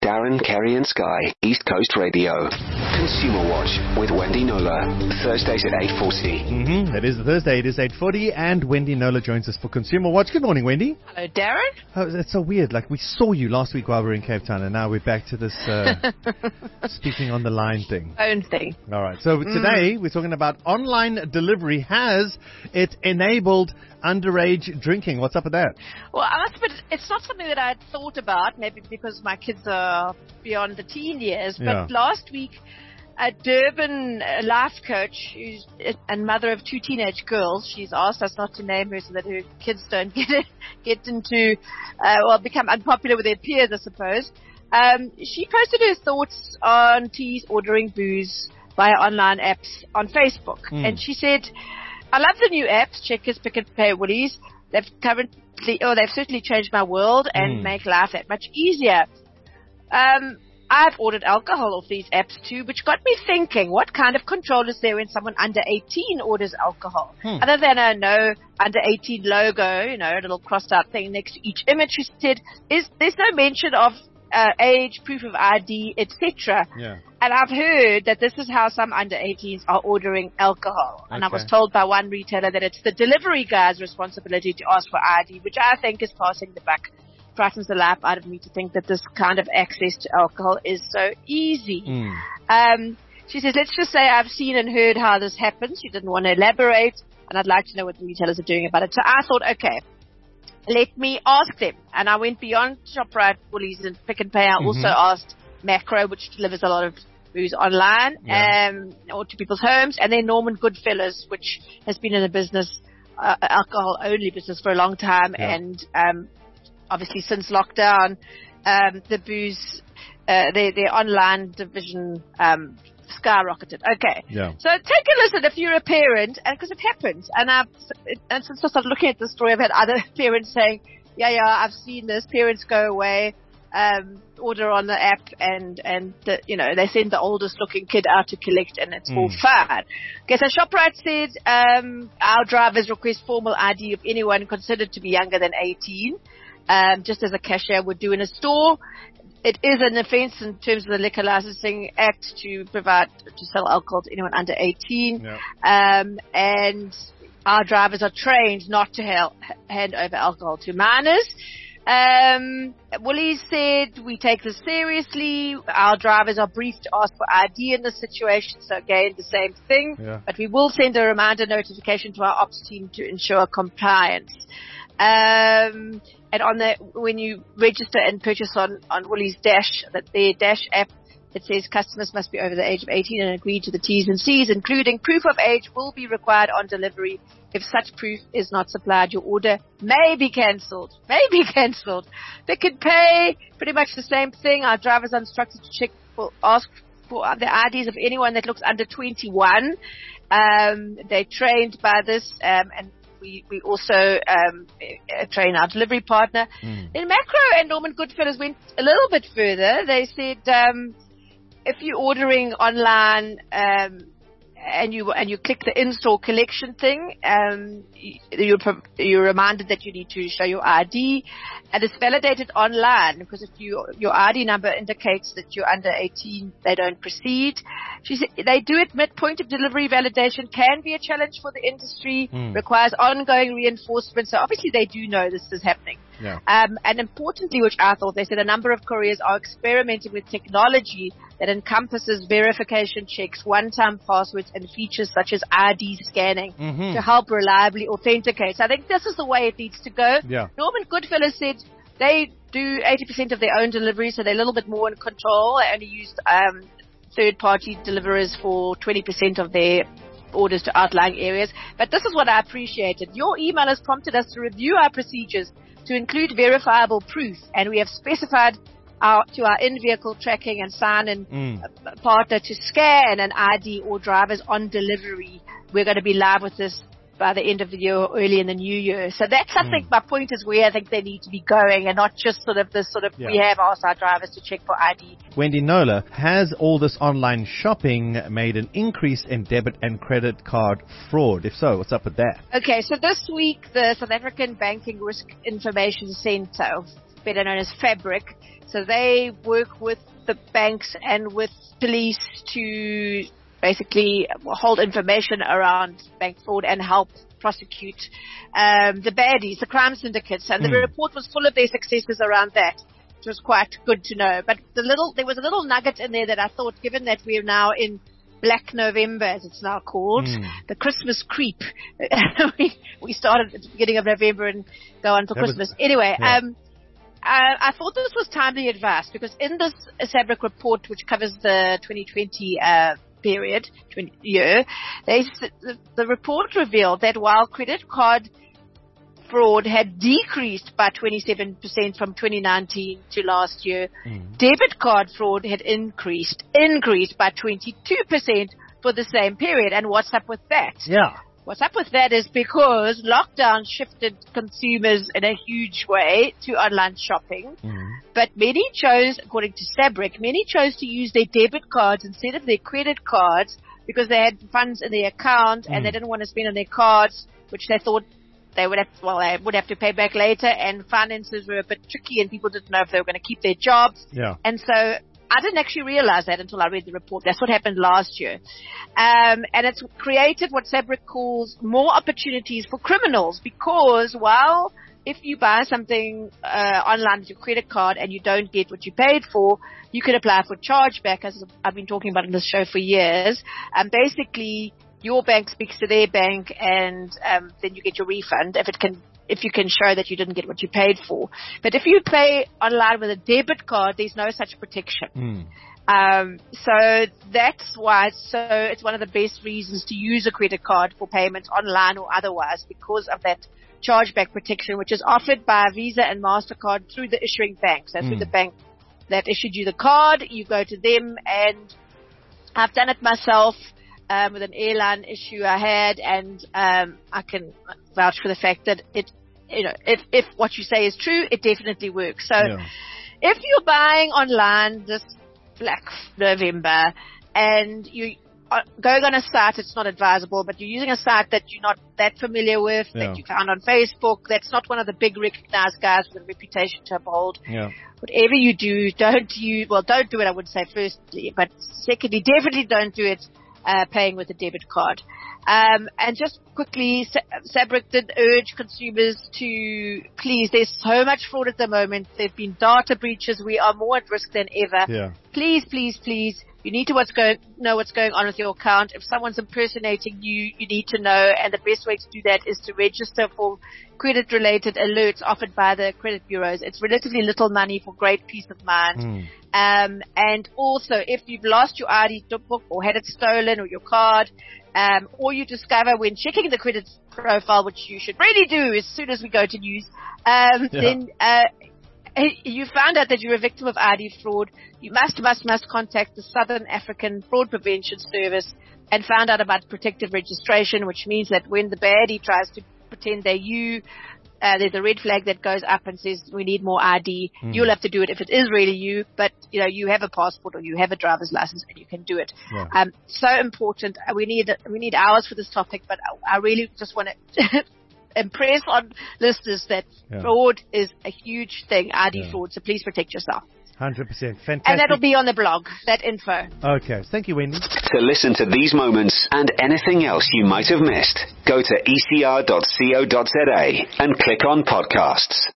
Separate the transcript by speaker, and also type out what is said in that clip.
Speaker 1: Darren, Kerry and Sky, East Coast Radio. Consumer Watch with Wendy Nola. Thursdays at 8:40.
Speaker 2: It is Thursday. It is 8:40 and Wendy Nola joins us for Consumer Watch. Good morning, Wendy.
Speaker 3: Hello, Darren.
Speaker 2: Oh, that's so weird. Like, we saw you last week while we were in Cape Town, and now we're back to this speaking on the line thing.
Speaker 3: Phone thing.
Speaker 2: All right. So today we're talking about online delivery. Has it enabled underage drinking? What's up with that?
Speaker 3: Well, I must admit, it's not something that I had thought about, maybe because my kids are beyond the teen years. But
Speaker 2: Yeah.
Speaker 3: last week, a Durban life coach and mother of two teenage girls, she's asked us not to name her so that her kids don't get into, become unpopular with their peers, I suppose. She posted her thoughts on teens ordering booze via online apps on Facebook. And she said, I love the new apps, Checkers, Pick n Pay, Woolies. They've certainly changed my world and make life that much easier. I've ordered alcohol off these apps too, which got me thinking, what kind of control is there when someone under 18 orders alcohol? Other than a no under 18 logo, a little crossed out thing next to each image, she said, there's no mention of age, proof of ID, etc.
Speaker 2: Yeah.
Speaker 3: And I've heard that this is how some under 18s are ordering alcohol. And I was told by one retailer that it's the delivery guy's responsibility to ask for ID, which I think is passing the buck. Frightens the life out of me to think that this kind of access to alcohol is so easy. She says, let's just say I've seen and heard how this happens. She didn't want to elaborate, and I'd like to know what the retailers are doing about it. So I thought, okay, let me ask them. And I went beyond ShopRite, Woolies, and Pick n Pay. I also asked Macro, which delivers a lot of booze online, or to people's homes, and then Norman Goodfellas, which has been in the business, alcohol-only business for a long time, and obviously since lockdown, the booze, their online division skyrocketed. Okay. Yeah. So take a listen if you're a parent, and because it happens. And since I started looking at this story, I've had other parents saying, yeah, I've seen this. Parents go away, order on the app, and they send the oldest looking kid out to collect, and it's all fine. Okay, so ShopRite said, our drivers request formal ID of anyone considered to be younger than 18. Just as a cashier would do in a store. It is an offence in terms of the Liquor Licensing Act to sell alcohol to anyone under 18. And our drivers are trained not to hand over alcohol to minors. Woolies said, we take this seriously. Our drivers are briefed to ask for ID in this situation. So again, the same thing. But we will send a reminder notification to our ops team to ensure compliance. And when you register and purchase on Woolies Dash, their Dash app, it says customers must be over the age of 18 and agree to the T's and C's, including proof of age will be required on delivery. If such proof is not supplied, your order may be cancelled. Pick n Pay, pretty much the same thing. Our drivers are instructed to ask for the IDs of anyone that looks under 21. They're trained by this, and we also train our delivery partner. Then Macro and Norman Goodfellas went a little bit further. They said if you're ordering online and you click the in-store collection thing, you're reminded that you need to show your ID, and it's validated online, because if your ID number indicates that you're under 18, they don't proceed. She said they do admit point of delivery validation can be a challenge for the industry, requires ongoing reinforcement. So obviously they do know this is happening. And importantly, which I thought, they said a number of couriers are experimenting with technology that encompasses verification checks, one-time passwords, and features such as ID scanning to help reliably authenticate. So I think this is the way it needs to go. Norman Goodfellas said they do 80% of their own delivery, so they're a little bit more in control. They only used third-party deliverers for 20% of their orders to outlying areas. But this is what I appreciated. Your email has prompted us to review our procedures to include verifiable proof, and we have specified to our in-vehicle tracking and sign-in partner to scan an ID or drivers on delivery. We're going to be live with this by the end of the year or early in the new year. So that's, I think, my point is where I think they need to be going, and not just we have asked our drivers to check for ID.
Speaker 2: Wendy Nola, has all this online shopping made an increase in debit and credit card fraud? If so, what's up with that?
Speaker 3: Okay, so this week, the South African Banking Risk Information Centre, better known as Fabric. So they work with the banks and with police to basically hold information around bank fraud and help prosecute the baddies, the crime syndicates. And the report was full of their successes around that, which was quite good to know. But there was a little nugget in there that I thought, given that we're now in Black November, as it's now called, the Christmas creep. we started at the beginning of November and go on till Christmas. Anyway, I thought this was timely advice, because in this SABRIC report, which covers the 2020 year, the report revealed that while credit card fraud had decreased by 27% from 2019 to last year, debit card fraud had increased by 22% for the same period. And what's up with that?
Speaker 2: Yeah.
Speaker 3: What's up with that is because lockdown shifted consumers in a huge way to online shopping. But many chose, according to SABRIC, to use their debit cards instead of their credit cards because they had funds in their account and they didn't want to spend on their cards, which they thought they would have to pay back later, and finances were a bit tricky and people didn't know if they were going to keep their jobs. Yeah. And so I didn't actually realize that until I read the report. That's what happened last year. And it's created what SABRIC calls more opportunities for criminals, because while if you buy something online with your credit card and you don't get what you paid for, you can apply for chargeback, as I've been talking about in this show for years. Basically, your bank speaks to their bank, and then you get your refund if you can show that you didn't get what you paid for. But if you pay online with a debit card, there's no such protection. So that's why it's one of the best reasons to use a credit card for payments online or otherwise, because of that chargeback protection, which is offered by Visa and MasterCard through the issuing bank. So through the bank that issued you the card, you go to them, and I've done it myself with an airline issue I had, and I can vouch for the fact that if what you say is true, it definitely works. So if you're buying online this Black November and you are going on a site, it's not advisable, but you're using a site that you're not that familiar with, that you found on Facebook, that's not one of the big recognized guys with a reputation to uphold. Whatever you do, don't do it, I would say, firstly, but secondly, definitely don't do it paying with a debit card. And just quickly, SABRIC did urge consumers to please, there's so much fraud at the moment. There have been data breaches. We are more at risk than ever. Please, you need to know what's going on with your account. If someone's impersonating you, you need to know. And the best way to do that is to register for credit-related alerts offered by the credit bureaus. It's relatively little money for great peace of mind. And also, if you've lost your ID book or had it stolen, or your card, or you discover when checking the credit profile, which you should really do as soon as we go to news, then you found out that you're a victim of ID fraud, you must contact the Southern African Fraud Prevention Service and find out about protective registration, which means that when the baddie tries to pretend they're you, there's a red flag that goes up and says, we need more ID. You'll have to do it if it is really you, but you have a passport or you have a driver's license and you can do it. So important. We need hours for this topic, but I really just want to impress on listeners that fraud is a huge thing, ID fraud, so please protect yourself.
Speaker 2: 100%. Fantastic.
Speaker 3: And that'll be on the blog, that info.
Speaker 2: Okay. Thank you, Wendy.
Speaker 1: To listen to these moments and anything else you might have missed, go to ecr.co.za and click on podcasts.